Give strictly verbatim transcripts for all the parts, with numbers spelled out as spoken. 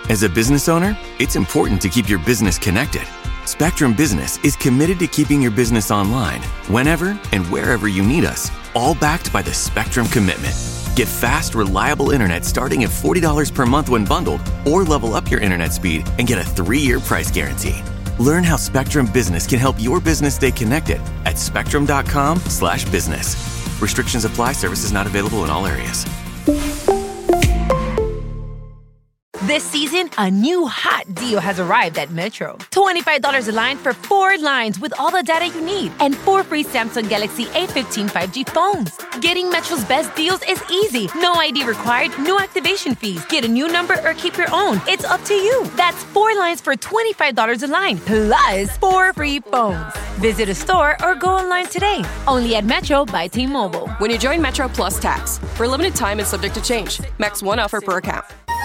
As a business owner, it's important to keep your business connected. Spectrum Business is committed to keeping your business online, whenever and wherever you need us, all backed by the Spectrum Commitment. Get fast, reliable internet starting at forty dollars per month when bundled, or level up your internet speed and get a three-year price guarantee. Learn how Spectrum Business can help your business stay connected at spectrum.com slash business. Restrictions apply. Services not available in all areas. This season, a new hot deal has arrived at Metro. twenty-five dollars a line for four lines with all the data you need and four free Samsung Galaxy A fifteen five G phones. Getting Metro's best deals is easy. No I D required, no activation fees. Get a new number or keep your own. It's up to you. That's four lines for twenty-five dollars a line, plus four free phones. Visit a store or go online today. Only at Metro by T-Mobile. When you join Metro Plus Tax, for a limited time and subject to change. Max one offer per account.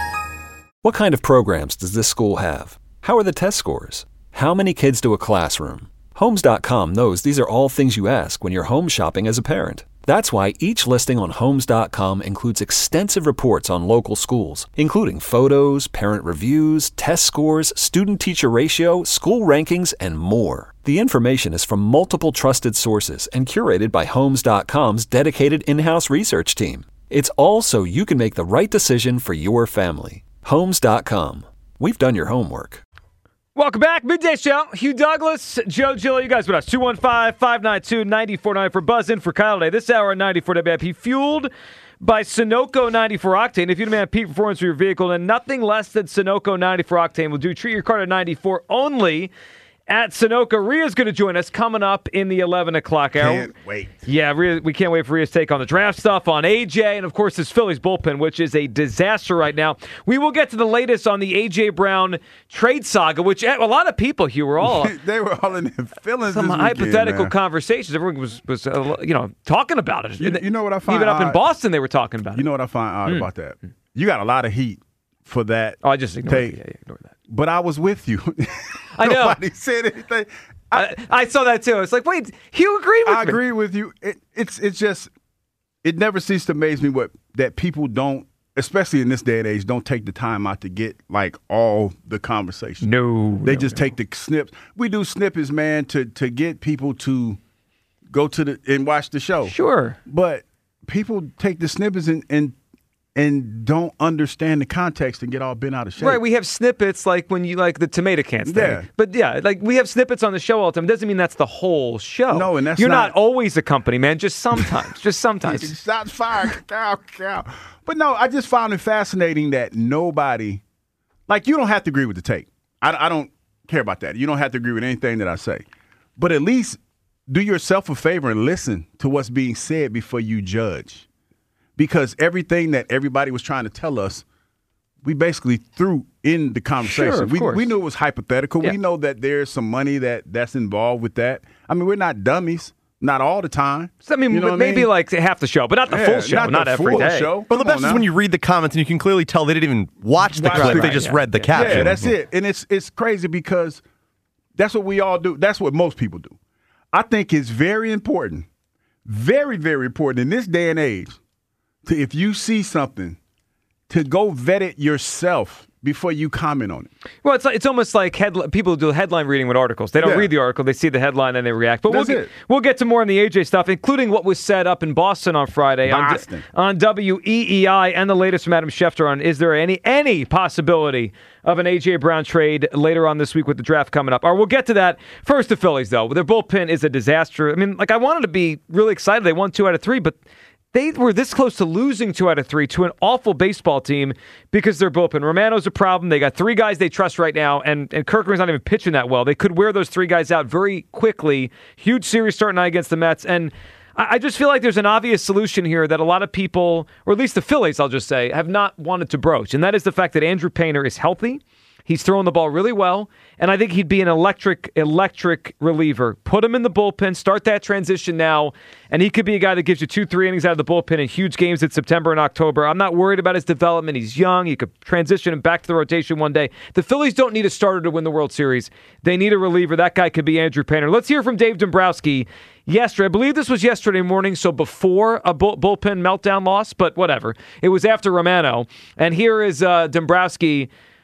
What kind of programs does this school have? How are the test scores? How many kids do a classroom? Homes dot com knows these are all things you ask when you're home shopping as a parent. That's why each listing on Homes dot com includes extensive reports on local schools, including photos, parent reviews, test scores, student-teacher ratio, school rankings, and more. The information is from multiple trusted sources and curated by Homes dot com's dedicated in-house research team. It's all so you can make the right decision for your family. Homes dot com. We've done your homework. Welcome back. Midday Show. Hugh Douglas, Joe Gillo. You guys with us. two one five, five nine two, nine four nine for Buzz in for Kyle today. This hour at ninety-four W I P. Fueled by Sunoco ninety-four Octane. If you demand peak performance for your vehicle, then nothing less than Sunoco ninety-four Octane will do. Treat your car to ninety-four only at Sunoco. Ria's going to join us coming up in the eleven o'clock hour. Can't wait. Yeah, Rhea, we can't wait for Ria's take on the draft stuff, on A J, and of course this Phillies bullpen, which is a disaster right now. We will get to the latest on the A J. Brown trade saga, which a lot of people, Hugh, were all they were all in their feelings. Some this hypothetical weekend, conversations. Everyone was was uh, you know talking about it. You, you know what I find even up odd? in Boston, they were talking about it. You know what I find odd Mm. about that? You got a lot of heat for that. Oh, I just ignored, take. yeah, yeah, ignore that. But I was with you. I know. Nobody said anything. I, I saw that too. It's like, wait, Hugh agreed with I me. agree with you. It, it's it's just it never ceases to amaze me what that people don't, especially in this day and age, don't take the time out to get like all the conversation. No, they no, just no. take the snips. We do snippets, man, to to get people to go to the and watch the show. Sure, but people take the snippets and and. and don't understand the context and get all bent out of shape. Right, we have snippets like when you like the tomato cans thing. Yeah. But yeah, like we have snippets on the show all the time. It doesn't mean that's the whole show. No, and that's You're not, not always a company, man. Just sometimes. just sometimes. Shots fired. Cow, cow. But no, I just found it fascinating that nobody, like you don't have to agree with the take. I, I don't care about that. You don't have to agree with anything that I say. But at least do yourself a favor and listen to what's being said before you judge. Because everything that everybody was trying to tell us, we basically threw in the conversation. Sure, of we, course. we knew it was hypothetical. Yeah. We know that there's some money that, that's involved with that. I mean, we're not dummies. Not all the time. So, I mean, You know what I maybe mean? like half the show, but not the Yeah, full show. not Not, the every full day. show. Well, the Come best on is now. when you read the comments and you can clearly tell they didn't even watch the Watch clip. the They clip, just yeah. read the caption. Yeah, that's it. And it's it's crazy because that's what we all do. That's what most people do. I think it's very important, very, very important in this day and age, to if you see something, to go vet it yourself before you comment on it. Well, it's like, it's almost like headli- people do headline reading with articles. They don't Yeah. read the article; they see the headline and they react. But That's we'll get, it. we'll get to more on the A J stuff, including what was said up in Boston on Friday Boston. on on W E E I, and the latest from Adam Schefter on is there any any possibility of an A J. Brown trade later on this week with the draft coming up. All right, we'll get to that. First, the Phillies though, their bullpen is a disaster. I mean, like I wanted to be really excited. They won two out of three, but they were this close to losing two out of three to an awful baseball team because their bullpen. Romano's a problem. They got three guys they trust right now, and, and Kirkman's not even pitching that well. They could wear those three guys out very quickly. Huge series starting tonight against the Mets. And I, I just feel like there's an obvious solution here that a lot of people, or at least the Phillies, I'll just say, have not wanted to broach. And that is the fact that Andrew Painter is healthy. He's throwing the ball really well, and I think he'd be an electric, electric reliever. Put him in the bullpen, start that transition now, and he could be a guy that gives you two, three innings out of the bullpen in huge games in September and October. I'm not worried about his development. He's young. You could transition him back to the rotation one day. The Phillies don't need a starter to win the World Series. They need a reliever. That guy could be Andrew Painter. Let's hear from Dave Dombrowski yesterday. I believe this was yesterday morning, so before a bull- bullpen meltdown loss, but whatever. It was after Romano. And here is uh, Dombrowski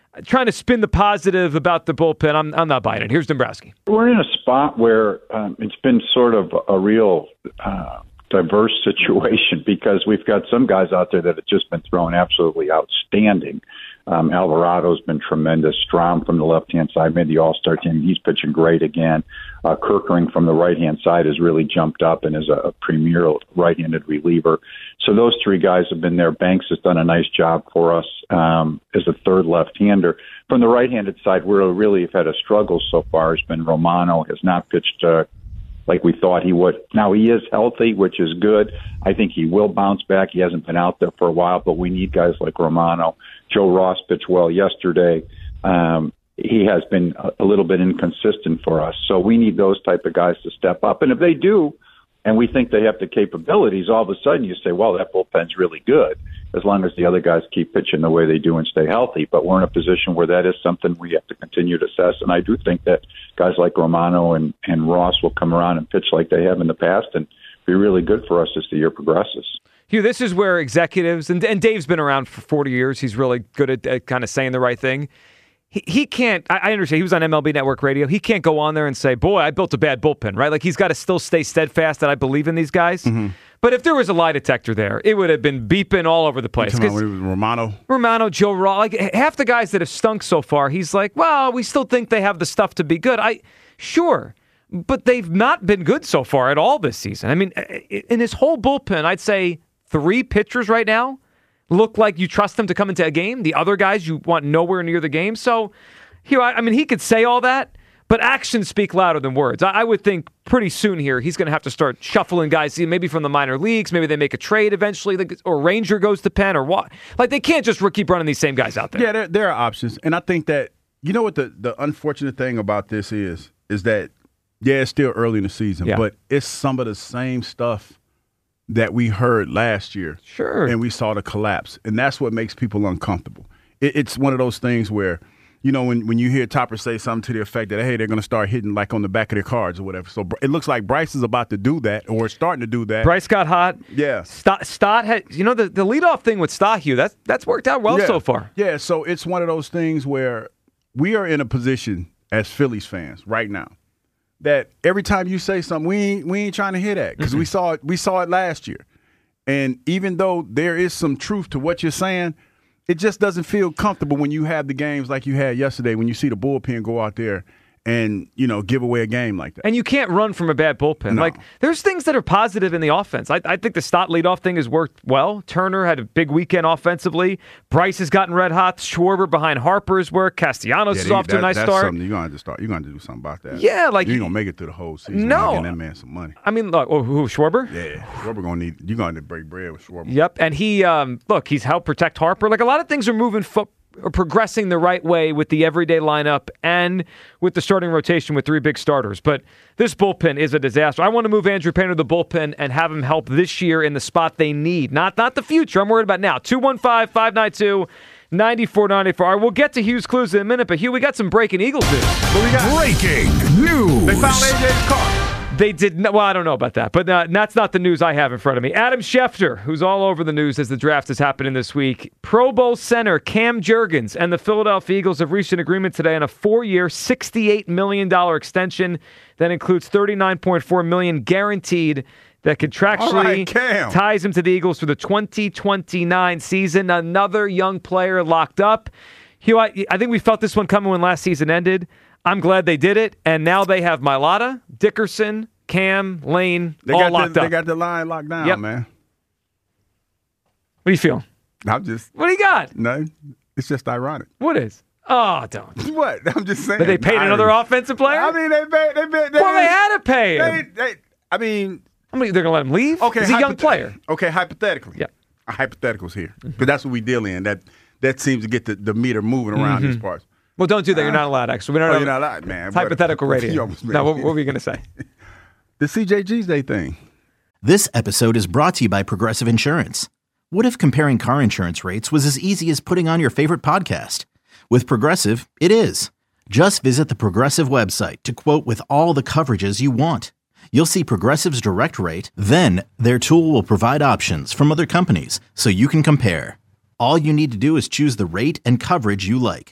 trying to spin the positive about the bullpen. I'm I'm not buying it. Here's Dombrowski. We're in a spot where um, it's been sort of a real uh, diverse situation because we've got some guys out there that have just been throwing absolutely outstanding. Um, Alvarado's been tremendous. Strahm from the left-hand side made the All-Star team. He's pitching great again. Uh, Kerkering from the right-hand side has really jumped up and is a, a premier right-handed reliever. So those three guys have been there. Banks has done a nice job for us um, as a third left-hander. From the right-handed side, where we really have had a struggle so far has been Romano, has not pitched uh, like we thought he would. Now, he is healthy, which is good. I think he will bounce back. He hasn't been out there for a while, but we need guys like Romano. Joe Ross pitched well yesterday. Um, he has been a, a little bit inconsistent for us. So we need those type of guys to step up. And if they do, and we think they have the capabilities, all of a sudden you say, well, that bullpen's really good, as long as the other guys keep pitching the way they do and stay healthy. But we're in a position where that is something we have to continue to assess. And I do think that guys like Romano and, and Ross will come around and pitch like they have in the past and be really good for us as the year progresses. Hugh, this is where executives, and, and Dave's been around for forty years. He's really good at, at kind of saying the right thing. He, he can't, I, I understand, he was on M L B Network Radio. He can't go on there and say, boy, I built a bad bullpen, right? Like, he's got to still stay steadfast that I believe in these guys. Mm-hmm. But if there was a lie detector there, it would have been beeping all over the place. About Romano? Romano, Joe Ross, like half the guys that have stunk so far, he's like, well, we still think they have the stuff to be good. I Sure, but they've not been good so far at all this season. I mean, in his whole bullpen, I'd say three pitchers right now look like you trust them to come into a game. The other guys you want nowhere near the game. So, here, I mean, he could say all that, but actions speak louder than words. I, I would think pretty soon here he's going to have to start shuffling guys, maybe from the minor leagues. Maybe they make a trade eventually, or Ranger goes to Penn, or what. Like, they can't just keep running these same guys out there. Yeah, there, there are options. And I think that, you know what the, the unfortunate thing about this is, is that, yeah, it's still early in the season, yeah. but it's some of the same stuff that we heard last year. Sure. And we saw the collapse. And that's what makes people uncomfortable. It, it's one of those things where, you know, when, when you hear Topper say something to the effect that, hey, they're going to start hitting like on the back of their cards or whatever. So it looks like Bryce is about to do that, or starting to do that. Bryce got hot. Yeah. Stott, Stott had, you know, the, the leadoff thing with Stott, Hugh, that's, that's worked out well yeah. so far. Yeah, so it's one of those things where we are in a position as Phillies fans right now that every time you say something, we ain't, we ain't trying to hear that because mm-hmm. we saw it, we saw it last year. And even though there is some truth to what you're saying, it just doesn't feel comfortable when you have the games like you had yesterday, when you see the bullpen go out there and, you know, give away a game like that. And you can't run from a bad bullpen. No. Like, there's things that are positive in the offense. I, I think the Stott leadoff thing has worked well. Turner had a big weekend offensively. Bryce has gotten red hot. Schwarber behind Harper's work. Castellanos yeah, is they, off to that, a nice that's start. Something you're going to have to start. You're going to do something about that. Yeah, like you ain't going to make it through the whole season. No, getting that man some money. I mean, look, oh, who, Schwarber? Yeah, Schwarber going to need. You're going to break bread with Schwarber. Yep, and he, um, look, he's helped protect Harper. Like, a lot of things are moving fo- are progressing the right way with the everyday lineup and with the starting rotation with three big starters. But this bullpen is a disaster. I want to move Andrew Painter to the bullpen and have him help this year in the spot they need. Not not the future. I'm worried about now. two one five, five nine two, nine four nine four. All right, we'll get to Hugh's clues in a minute, but Hugh, we got some breaking Eagles news. What we got? Breaking news. They found A J's car. They did not, well, I don't know about that, but uh, that's not the news I have in front of me. Adam Schefter, who's all over the news as the draft is happening this week. Pro Bowl center Cam Jurgens and the Philadelphia Eagles have reached an agreement today on a four-year, sixty-eight million dollars extension that includes thirty-nine point four million dollars guaranteed that contractually right, ties him to the Eagles for the twenty twenty-nine season. Another young player locked up. Hugh, I, I think we felt this one coming when last season ended. I'm glad they did it, and now they have Mailata, Dickerson, Cam, Lane, they all got locked the, up. They got the line locked down, yep. man. What do you feel? I'm just. What do you got? No, it's just ironic. What is? Oh, don't. What? I'm just saying. But they paid another offensive player? I mean, they paid. They paid. They, well, they had to pay him. They, they, I mean, I mean, they're gonna let him leave. Okay, he's a young player. Okay, hypothetically. Yeah, hypotheticals here, because mm-hmm. that's what we deal in. That that seems to get the, the meter moving around mm-hmm. these parts. Well, don't do that. You're not allowed, actually. We're not oh, allowed. You're not allowed, man. It's hypothetical radio. No, what, what were you going to say? The C J G's Day thing. This episode is brought to you by Progressive Insurance. What if comparing car insurance rates was as easy as putting on your favorite podcast? With Progressive, it is. Just visit the Progressive website to quote with all the coverages you want. You'll see Progressive's direct rate, then their tool will provide options from other companies so you can compare. All you need to do is choose the rate and coverage you like.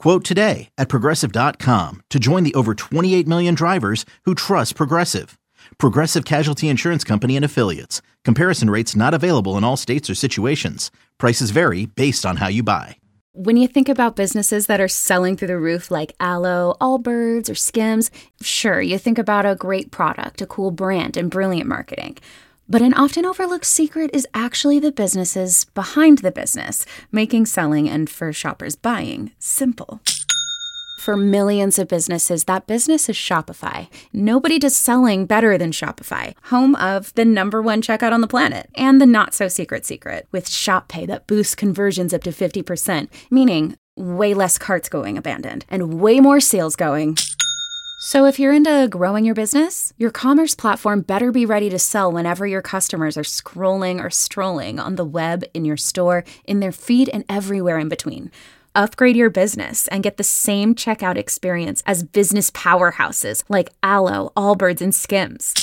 Quote today at Progressive dot com to join the over twenty-eight million drivers who trust Progressive. Progressive Casualty Insurance Company and Affiliates. Comparison rates not available in all states or situations. Prices vary based on how you buy. When you think about businesses that are selling through the roof like Aloe, Allbirds, or Skims, sure, you think about a great product, a cool brand, and brilliant marketing. But an often overlooked secret is actually the businesses behind the business, making selling and, for shoppers, buying simple. For millions of businesses, that business is Shopify. Nobody does selling better than Shopify, home of the number one checkout on the planet, and the not-so-secret secret, with Shop Pay that boosts conversions up to fifty percent, meaning way less carts going abandoned, and way more sales going. So if you're into growing your business, your commerce platform better be ready to sell whenever your customers are scrolling or strolling on the web, in your store, in their feed, and everywhere in between. Upgrade your business and get the same checkout experience as business powerhouses like Aloe, Allbirds, and Skims.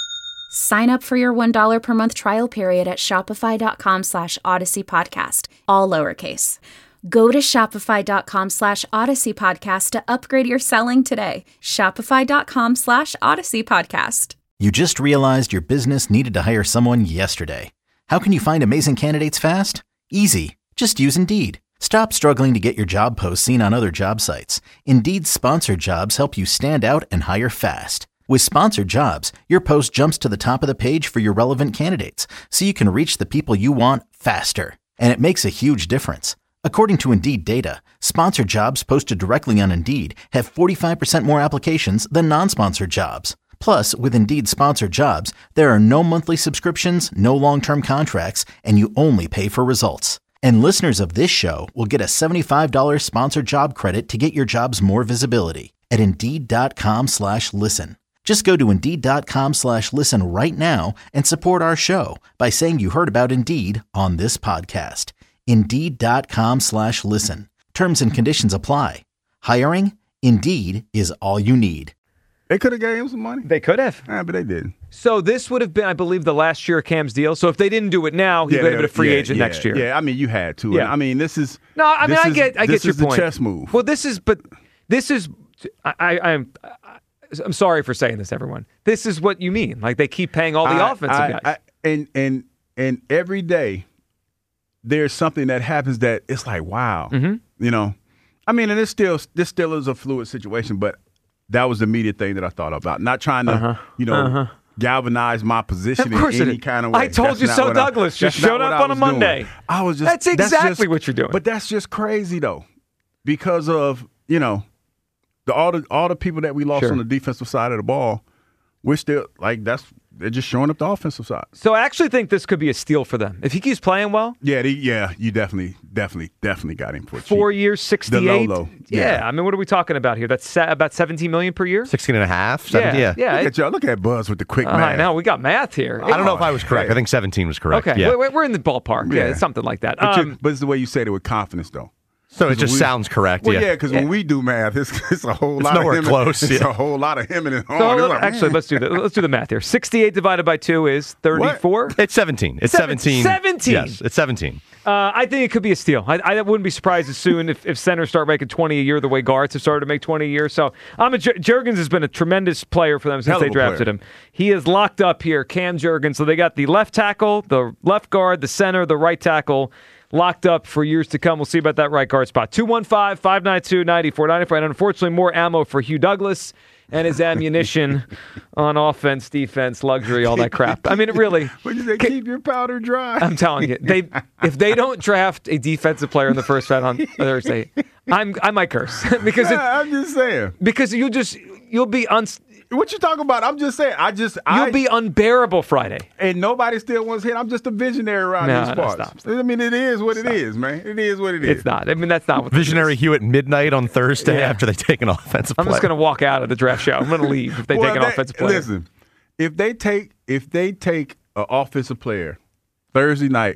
Sign up for your one dollar per month trial period at shopify.com slash Odyssey Podcast, all lowercase. Go to shopify.com slash Odyssey Podcast to upgrade your selling today. Shopify.com slash Odyssey Podcast. You just realized your business needed to hire someone yesterday. How can you find amazing candidates fast? Easy. Just use Indeed. Stop struggling to get your job posts seen on other job sites. Indeed's sponsored jobs help you stand out and hire fast. With sponsored jobs, your post jumps to the top of the page for your relevant candidates, so you can reach the people you want faster. And it makes a huge difference. According to Indeed data, sponsored jobs posted directly on Indeed have forty-five percent more applications than non-sponsored jobs. Plus, with Indeed sponsored jobs, there are no monthly subscriptions, no long-term contracts, and you only pay for results. And listeners of this show will get a seventy-five dollars sponsored job credit to get your jobs more visibility at Indeed.com slash listen. Just go to Indeed.com slash listen right now and support our show by saying you heard about Indeed on this podcast. Indeed.com slash listen. Terms and conditions apply. Hiring? Indeed is all you need. They could have gave him some money. They could have. Yeah, but they didn't. So this would have been, I believe, the last year of Cam's deal. So if they didn't do it now, he yeah, would have been a free yeah, agent yeah, next year. Yeah, I mean, you had to. Yeah. I mean, this is no. I mean, I is, get, I get your point. This is point. the chess move. Well, this is, but this is, I, I, I'm, I'm sorry for saying this, everyone. This is what you mean. Like they keep paying all the I, offensive I, guys, I, and and and every day there's something that happens that it's like, wow, mm-hmm. you know. I mean, and it's still this still is a fluid situation, but that was the immediate thing that I thought about. Not trying to, uh-huh. you know, uh-huh. galvanize my position of in any kind of way. I told that's you so, Douglas. I, just showed up on a Monday. Doing. I was just. That's exactly that's just, what you're doing. But that's just crazy though, because of you know, the all the all the people that we lost sure. on the defensive side of the ball. We're still like that's. They're just showing up the offensive side. So I actually think this could be a steal for them. If he keeps playing well. Yeah, they, yeah, you definitely, definitely, definitely got him for cheap. Four years, sixty-eight. The low, low. Yeah. yeah. I mean, what are we talking about here? That's about seventeen million per year? sixteen and a half, seventeen, yeah. yeah. Look it, at y'all. Look at Buzz with the quick uh, math. I know. We got math here. I don't know if I was correct. Hey. I think seventeen was correct. Okay, yeah. we're, we're in the ballpark. Yeah, yeah. something like that. But, um, but it's the way you said it with confidence, though. So it just we, sounds correct. Well, yeah, because yeah, yeah, when we do math, it's, it's a whole it's lot nowhere of him. close. It's yeah. a whole lot of him and his so arm. let, actually, let's do the let's do the math here. sixty-eight divided by two is thirty-four. What? It's seventeen. It's seventeen. seventeen. Yes, it's seventeen. Uh, I think it could be a steal. I, I wouldn't be surprised as soon if, if centers start making twenty a year the way guards have started to make twenty a year. So I'm a, Juergens has been a tremendous player for them since Hell they of a drafted player. him. He is locked up here, Cam Juergens. So they got the left tackle, the left guard, the center, the right tackle locked up for years to come. We'll see about that right guard spot. two one five, five nine two, nine four nine four. And unfortunately, more ammo for Hugh Douglas and his ammunition on offense, defense, luxury, all that crap. I mean, it really. What did they keep your powder dry? I'm telling you, they if they don't draft a defensive player in the first round on Thursday, I'm I might curse because it, I'm just saying because you'll just you'll be un. What you talking about? I'm just saying. I just You'll I, be unbearable Friday. And nobody still wants hit. I'm just a visionary around No, these no, parts. stop, stop. I mean, it is what Stop. it is, man. It is what it is. It's not. I mean, that's not what Visionary this is. Hugh at midnight on Thursday Yeah. after they take an offensive I'm player. just going to walk out of the draft show. I'm going to leave if they well, take an they, offensive player. Listen, if they take if they take an offensive player Thursday night,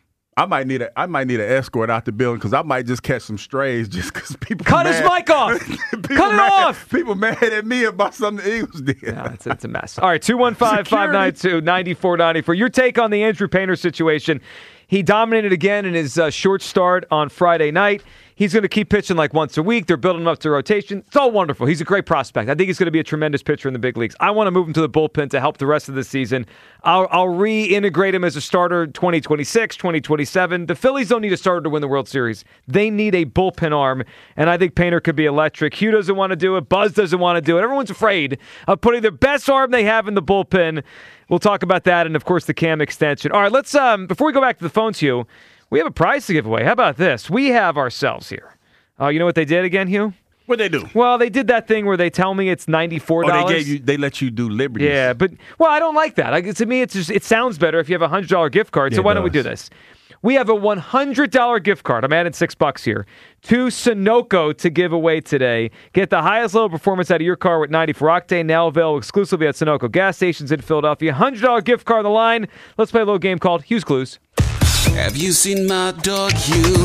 I might need a I might need an escort out the building because I might just catch some strays just because people Cut mad. his mic off. People Cut it mad, off. People mad at me about something the Eagles did. Yeah, it's, it's a mess. All right, two one five, five nine two, nine four nine four. Your take on the Andrew Painter situation. He dominated again in his uh, short start on Friday night. He's going to keep pitching like once a week. They're building him up to rotation. It's all wonderful. He's a great prospect. I think he's going to be a tremendous pitcher in the big leagues. I want to move him to the bullpen to help the rest of the season. I'll, I'll reintegrate him as a starter twenty twenty-six, twenty twenty-seven. The Phillies don't need a starter to win the World Series. They need a bullpen arm, and I think Painter could be electric. Hugh doesn't want to do it. Buzz doesn't want to do it. Everyone's afraid of putting the best arm they have in the bullpen. We'll talk about that and, of course, the Cam extension. All right, let's, um, before we go back to the phones, Hugh, we have a prize to give away. How about this? We have ourselves here. Uh, you know what they did again, Hugh? What they do? Well, they did that thing where they tell me it's ninety-four dollars. Oh, they gave you. They let you do liberties. Yeah, but, well, I don't like that. I, to me, it's just, it sounds better if you have a one hundred dollars gift card. Yeah, so why it don't we does. do this? We have a one hundred dollars gift card. I'm adding six bucks here to Sunoco to give away today. Get the highest level performance out of your car with ninety-four octane, now available exclusively at Sunoco gas stations in Philadelphia. one hundred dollars gift card on the line. Let's play a little game called Hugh's Clues. Have you seen my dog Hugh?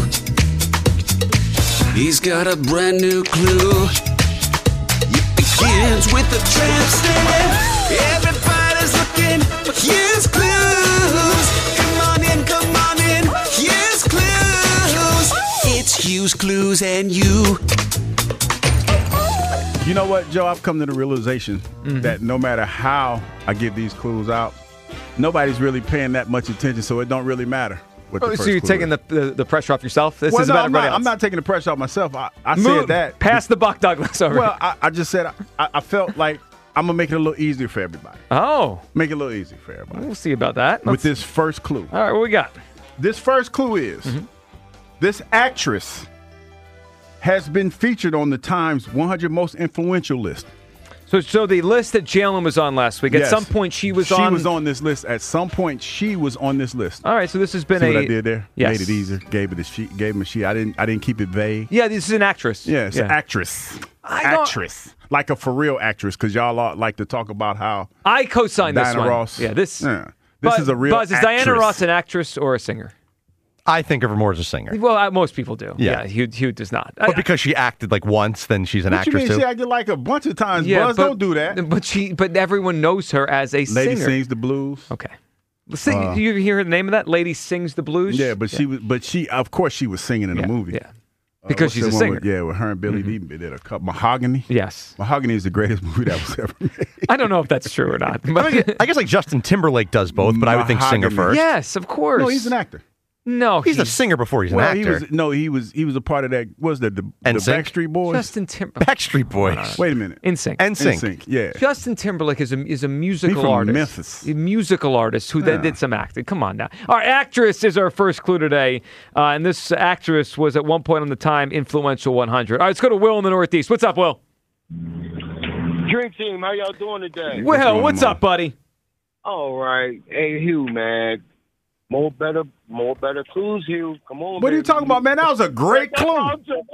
He's got a brand new clue. It begins with a tramp stamp. Everybody's looking for Hugh's Clues. Come on in, come on in. Hugh's Clues. It's Hugh's Clues and you. You know what, Joe? I've come to the realization Mm-hmm. that no matter how I give these clues out, nobody's really paying that much attention, so it don't really matter. What the Oh, first so you're clue taking is. the, the the pressure off yourself? This well, is no, about I'm everybody not, else. I'm not taking the pressure off myself. I, I Move, said that. Pass the Buck Douglas over. Well, I, I just said I, I felt like I'm going to make it a little easier for everybody. Oh. Make it a little easier for everybody. We'll see about that. With Let's- this first clue. All right, what we got? This first clue is Mm-hmm. this actress has been featured on the Times one hundred most influential list. So, so the list that Jalen was on last week, at Yes. some point she was she on. She was on this list. At some point, she was on this list. All right, so this has been See a. what I did there? Yes. Made it easier. Gave it a sheet. Gave him a sheet. I didn't. I didn't keep it vague. Yeah, this is an actress. Yeah, it's Yeah. an actress. I don't- Actress, like a for real actress, because y'all all like to talk about how I co-signed this Diana one. Ross. Yeah, this. Yeah. This Buzz, is a real Buzz, is Diana actress. Ross an actress or a singer? I think of her more as a singer. Well, uh, most people do. Yeah. Yeah, Hugh, Hugh does not. But because she acted like once, then she's an What you actress mean? too. She acted like a bunch of times. yeah, Buzz, but, don't do that. But she, but everyone knows her as a Lady singer. sings the blues. Okay. Sing, Uh, you hear the name of that? Lady Sings the Blues? Yeah, but she was. But she, of course, she was singing in Yeah, the movie. yeah. Uh, Because what's she's that a one singer. with- yeah, with her and Billy Dee did a couple. Mahogany. Yes. Mahogany is the greatest movie that was ever made. I don't know if that's true or not. I, mean, I guess like Justin Timberlake does both, but I would think singer Mahogany. first. Yes, of course. No, he's an actor. No, He's a singer before he's an well, actor. he was no, he was he was a part of that. What was that the, the N Sync? Backstreet Boys? Justin Timberlake. Backstreet Boys. Wait a minute. In sync. N Sync. N Sync, yeah. Justin Timberlake is a is a musical from artist. Memphis. A musical artist who then Yeah. did some acting. Come on now. Our actress is our first clue today, uh, and this actress was at one point on the Time influential one hundred. All right, let's go to Will in the Northeast. What's up, Will? Dream Team, how y'all doing today? Will, what's up, buddy? All right. Hey, Hugh, man. More better, more better clues, Hugh. Come on, What are you baby. talking about, man? That was a great clue.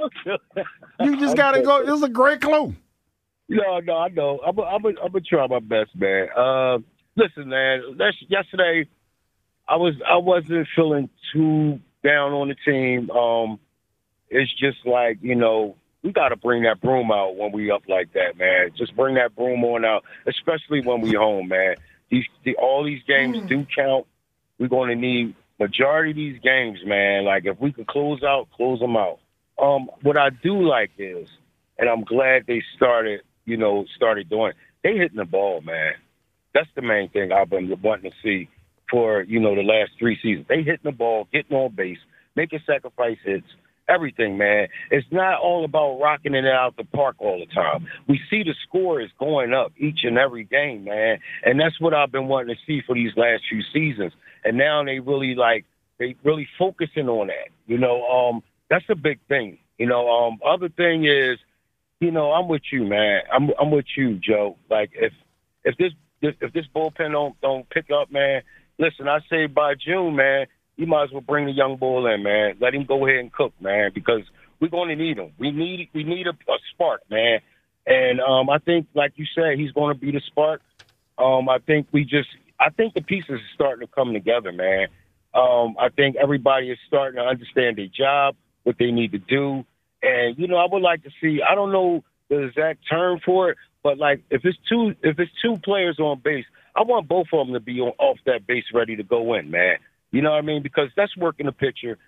You just gotta go. This is a great clue. No, no, I know. I'm gonna I'm I'm try my best, man. Uh, listen, man. That's, yesterday, I was I wasn't feeling too down on the team. Um, it's just like, you know, we got to bring that broom out when we up like that, man. Just bring that broom on out, especially when we home, man. These the, all these games do count. We're going to need majority of these games, man. Like, if we can close out, close them out. Um, what I do like is, and I'm glad they started, you know, started doing, they hitting the ball, man. That's the main thing I've been wanting to see for, you know, the last three seasons. They hitting the ball, getting on base, making sacrifice hits, everything, man. It's not all about rocking it out the park all the time. We see the score is going up each and every game, man. And that's what I've been wanting to see for these last few seasons. And now they really, like, they really focusing on that. You know, um, that's a big thing. You know, um, other thing is, you know, I'm with you, man. I'm I'm with you, Joe. Like, if if this if, if this bullpen don't don't pick up, man, listen, I say by June, man, you might as well bring the young bull in, man. Let him go ahead and cook, man, because we're going to need him. We need we need a, a spark, man. And um, I think, like you said, he's going to be the spark. Um, I think we just I think the pieces are starting to come together, man. Um, I think everybody is starting to understand their job, what they need to do. And, you know, I would like to see, I don't know the exact term for it, but, like, if it's two if it's two players on base, I want both of them to be on, off that base ready to go in, man. You know what I mean? Because that's working the pitcher.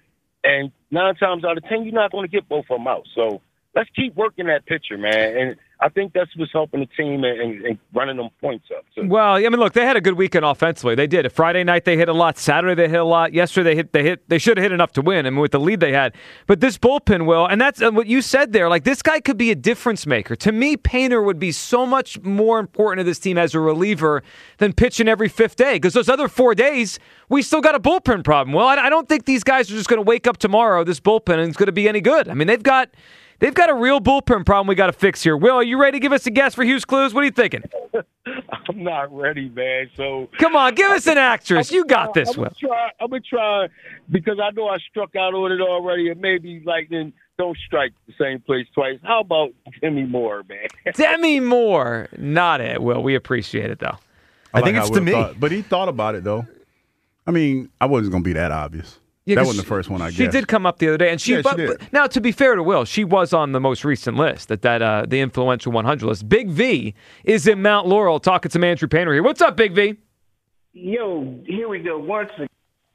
And nine times out of ten, you're not going to get both of them out. So let's keep working that pitcher, man. And I think that's what's helping the team and, and, and running them points up. So. Well, I mean, look, they had a good weekend offensively. They did. Friday night they hit a lot. Saturday they hit a lot. Yesterday they hit. They hit. They should have hit enough to win. I mean, with the lead they had. But this bullpen, Will, and that's uh, what you said there. Like, this guy could be a difference maker. To me, Painter would be so much more important to this team as a reliever than pitching every fifth day. Because those other four days, we still got a bullpen problem. Well, I, I don't think these guys are just going to wake up tomorrow, this bullpen, and it's going to be any good. I mean, they've got. They've got a real bullpen problem we got to fix here. Will, are you ready to give us a guess for Hughes Clues? What are you thinking? I'm not ready, man. So come on, give us an actress. You got this, I'm Will. Gonna try, I'm going to try because I know I struck out on it already, and maybe lightning don't strike the same place twice. How about Demi Moore, man? Demi Moore. Not it, Will. We appreciate it, though. I, I like think it's how to Will me. thought- but he thought about it, though. I mean, I wasn't going to be that obvious. Yeah, that 'cause wasn't the first one I guessed. She did come up the other day, and she. Yeah, she but, did. but- now, to be fair to Will, she was on the most recent list, that that uh, the influential one hundred list. Big V is in Mount Laurel talking to Andrew Painter here. What's up, Big V? Yo, here we go. Once again,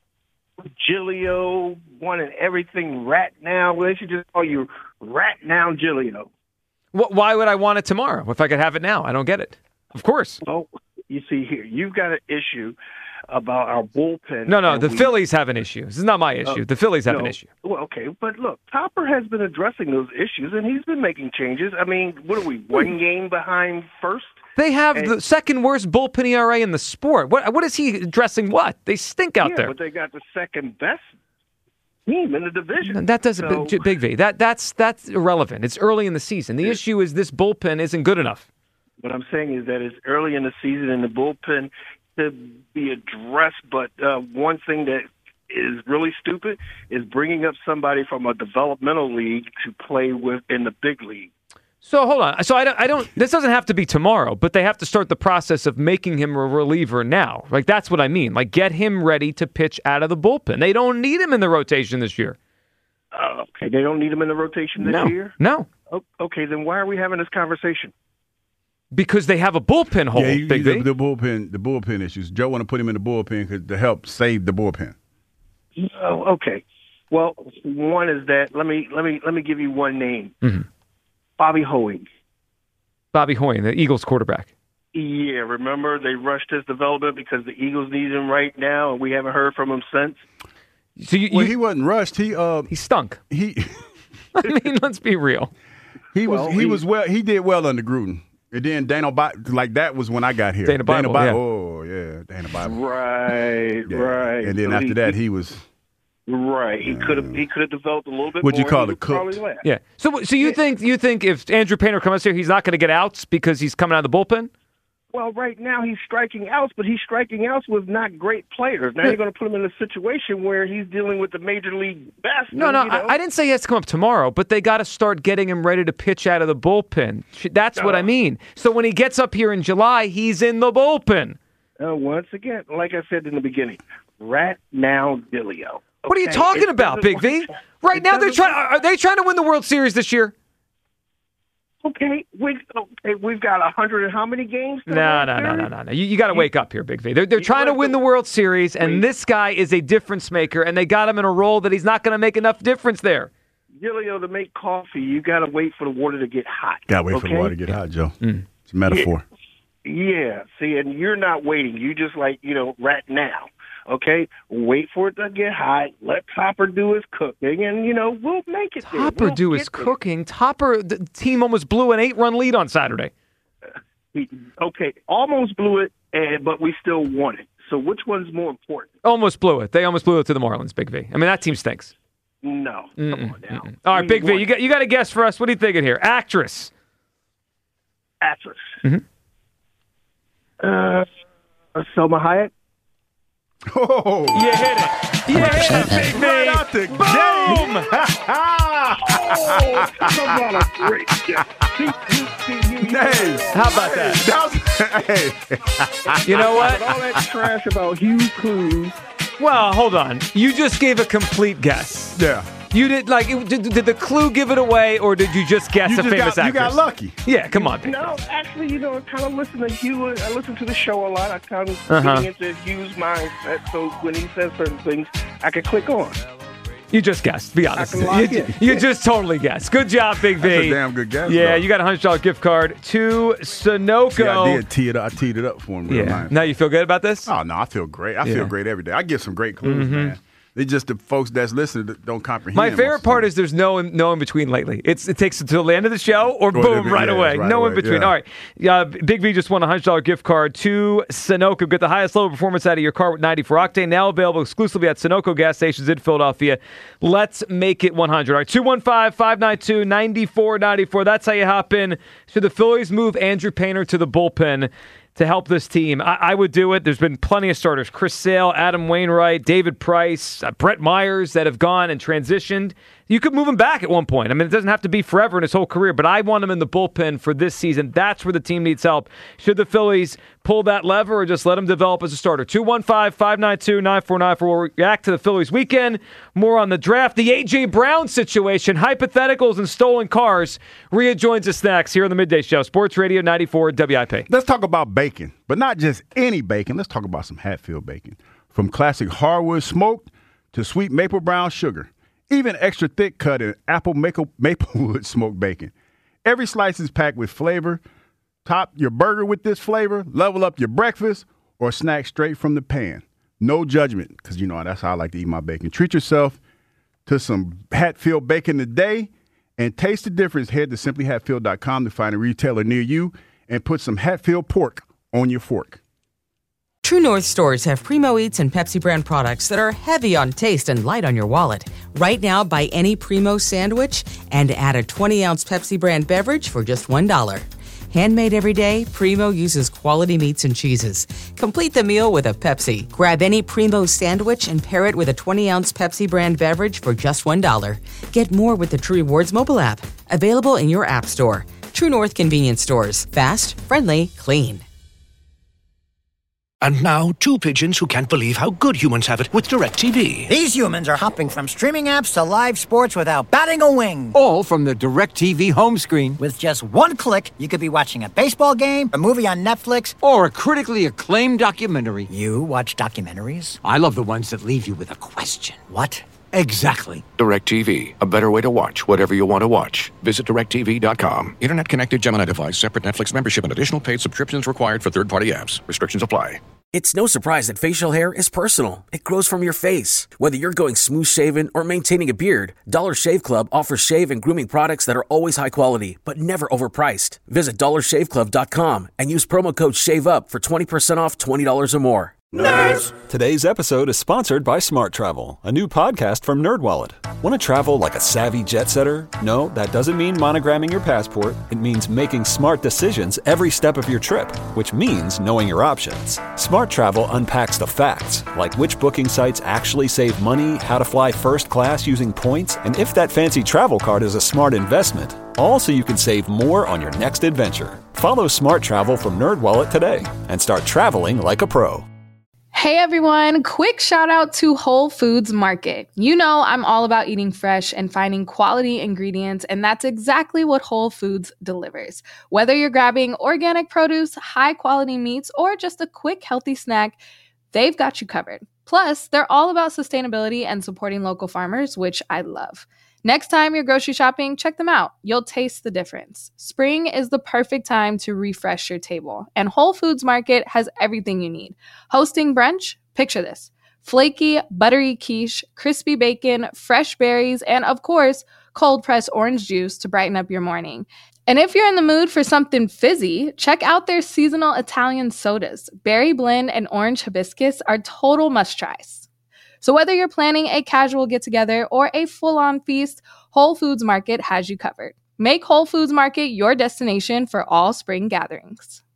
Gilio wanting everything rat now. Well, they should just call you Rat Now Gilio. Wh- Why would I want it tomorrow if I could have it now? I don't get it. Of course. Well, you see here, you've got an issue about our bullpen. No, no, and the we- Phillies have an issue. This is not my issue. Uh, the Phillies have no. an issue. Well, okay, but look, Topper has been addressing those issues, and he's been making changes. I mean, what are we, one game behind first? They have And- the second worst bullpen E R A in the sport. What What is he addressing? What? They stink out yeah, there. but they got the second best team in the division. That doesn't, So- Big, Big V. That that's that's irrelevant. It's early in the season. The issue is this bullpen isn't good enough. What I'm saying is that it's early in the season and the bullpen to be addressed, but uh, one thing that is really stupid is bringing up somebody from a developmental league to play with in the big league. So hold on. So I don't. I don't. This doesn't have to be tomorrow, but they have to start the process of making him a reliever now. Like that's what I mean. Like get him ready to pitch out of the bullpen. They don't need him in the rotation this year. Uh, okay, they don't need him in the rotation this No. year? No. O- Okay, then why are we having this conversation? Because they have a bullpen hole. Yeah, you, Big the, V. the bullpen, the bullpen issues. Joe want to put him in the bullpen 'cause to help save the bullpen. Oh, okay. Well, one is that let me let me let me give you one name. Mhm. Bobby Hoeing. Bobby Hoying, the Eagles quarterback. Yeah, remember they rushed his development because the Eagles need him right now, and we haven't heard from him since. So you, Well, you- he wasn't rushed. He uh he stunk. he I mean, let's be real. he was Well, he, he- was well. He did well under Gruden. And then Dana Bible, like that was when I got here. Dana Bible, yeah. Oh yeah, Dana Bible. Right, Yeah. right. And then So after he- that, he was. right. He could have he could have developed a little bit. What'd you more, call and he it, would probably cooked? last. Yeah. So so you think you think if Andrew Painter comes here, he's not going to get outs because he's coming out of the bullpen? Well, right now he's striking outs, but he's striking outs with not great players. Now you're going to put him in a situation where he's dealing with the major league best. No, no, you know? I, I didn't say he has to come up tomorrow, but they got to start getting him ready to pitch out of the bullpen. That's what I mean. So when he gets up here in July, he's in the bullpen. Uh, once again, like I said in the beginning, Rat Now Gilio. What are you Okay? talking It about, doesn't Big V? work. Right It now they're doesn't trying. Are they trying to win the World Series this year? Okay, we okay, we've got a hundred and how many games? to the No, World no, no, Series? no, no, no. You, you got to wake up here, Big V. They're, they're trying to win the World Series, and this guy is a difference maker, and they got him in a role that he's not going to make enough difference there. Gilio, to make coffee, you got to wait for the water to get hot. Gotta wait for okay? the water to get hot, Joe. Mm. It's a metaphor. Yeah, see, and you're not waiting. You just like, you know, right now. Okay? Wait for it to get hot. Let Topper do his cooking, and, you know, we'll make it there. Topper We'll do get his there. cooking. Topper, the team almost blew an eight-run lead on Saturday. He- Okay, almost blew it, and but we still won it. So which one's more important? Almost blew it. They almost blew it to the Marlins, Big V. I mean, that team stinks. No. Mm-mm, Come on now. mm-mm. All right, We Big V, won. you got you got a guess for us? What are you thinking here? Actress. Actress. Mhm. Uh, Selma Hayek. Oh, You hit it. You hit it, Big V. right out the Boom! Oh, come on, a great guess. See, you, see, you, you, Nice. How about that? That was, hey. You know With what? all that trash about Hugh Clues. Well, hold on. You just gave a complete guess. Yeah. You did like it, did, did the clue give it away, or did you just guess You a just famous got, actress? you got lucky. Yeah, come on, Big V. No, actually, you know, I kind of listen to Hugh. I listen to the show a lot. I kind of Uh-huh. getting into Hugh's mindset. So when he says certain things, I can click on. You just guessed, be honest. I can lock You, in. you just totally guessed. Good job, Big B. That's a damn good guess, Yeah, though. you got a one hundred dollars gift card to Sunoco. See, I did tee it up. I teed it up for him. Real Yeah. nice. Now you feel good about this? Oh, no, I feel great. I Yeah. feel great every day. I get some great clues, Mhm. man. It's just the folks that's listening that don't comprehend. My most favorite of part is there's no in, no in between lately. It's It takes until the end of the show or Or boom, the- right yeah, away. right no away, in between. yeah. All right. Uh, Big V just won a one hundred dollars gift card to Sunoco. Get the highest level of performance out of your car with ninety-four octane. Now available exclusively at Sunoco gas stations in Philadelphia. Let's make it one hundred. All right, two one five, five nine two, nine four nine four. That's how you hop in. Should the Phillies move Andrew Painter to the bullpen to help this team? I, I would do it. There's been plenty of starters. Chris Sale, Adam Wainwright, David Price, uh, Brett Myers that have gone and transitioned. You could move him back at one point. I mean, it doesn't have to be forever in his whole career, but I want him in the bullpen for this season. That's where the team needs help. Should the Phillies pull that lever or just let him develop as a starter? two one five, five nine two, nine four nine four. We'll react to the Phillies weekend. More on the draft. The A J. Brown situation, hypotheticals and stolen cars. Rhea joins us next here on the Midday Show. Sports Radio ninety-four W I P. Let's talk about bacon, but not just any bacon. Let's talk about some Hatfield bacon. From classic hardwood smoked to sweet maple brown sugar, even extra thick cut and apple maple, maplewood smoked bacon. Every slice is packed with flavor. Top your burger with this flavor, level up your breakfast, or snack straight from the pan. No judgment, because you know that's how I like to eat my bacon. Treat yourself to some Hatfield bacon today and taste the difference. Head to simply hatfield dot com to find a retailer near you and put some Hatfield pork on your fork. True North stores have Primo Eats and Pepsi brand products that are heavy on taste and light on your wallet. Right now, buy any Primo sandwich and add a twenty-ounce Pepsi brand beverage for just one dollar. Handmade every day, Primo uses quality meats and cheeses. Complete the meal with a Pepsi. Grab any Primo sandwich and pair it with a twenty-ounce Pepsi brand beverage for just one dollar. Get more with the True Rewards mobile app. Available in your app store. True North convenience stores. Fast, friendly, clean. And now, two pigeons who can't believe how good humans have it with DirecTV. These humans are hopping from streaming apps to live sports without batting a wing. All from the DirecTV home screen. With just one click, you could be watching a baseball game, a movie on Netflix, or a critically acclaimed documentary. You watch documentaries? I love the ones that leave you with a question. What? Exactly. DirecTV, a better way to watch whatever you want to watch. Visit direct T V dot com. Internet connected Gemini device, separate Netflix membership, and additional paid subscriptions required for third-party apps. Restrictions apply. It's no surprise that facial hair is personal. It grows from your face. Whether you're going smooth shaven or maintaining a beard, Dollar Shave Club offers shave and grooming products that are always high quality, but never overpriced. Visit dollar shave club dot com and use promo code SHAVEUP for twenty percent off twenty dollars or more. Nerds! Today's episode is sponsored by Smart Travel, a new podcast from NerdWallet. Want to travel like a savvy jet setter? No, that doesn't mean monogramming your passport. It means making smart decisions every step of your trip, which means knowing your options. Smart Travel unpacks the facts, like which booking sites actually save money, how to fly first class using points, and if that fancy travel card is a smart investment. All so you can save more on your next adventure. Follow Smart Travel from NerdWallet today and start traveling like a pro. Hey everyone, quick shout out to Whole Foods Market. You know I'm all about eating fresh and finding quality ingredients, and that's exactly what Whole Foods delivers. Whether you're grabbing organic produce, high quality meats, or just a quick healthy snack, they've got you covered. Plus, they're all about sustainability and supporting local farmers, which I love. Next time you're grocery shopping, check them out. You'll taste the difference. Spring is the perfect time to refresh your table, and Whole Foods Market has everything you need. Hosting brunch? Picture this. Flaky, buttery quiche, crispy bacon, fresh berries, and of course, cold-pressed orange juice to brighten up your morning. And if you're in the mood for something fizzy, check out their seasonal Italian sodas. Berry blend and orange hibiscus are total must-tries. So whether you're planning a casual get-together or a full-on feast, Whole Foods Market has you covered. Make Whole Foods Market your destination for all spring gatherings.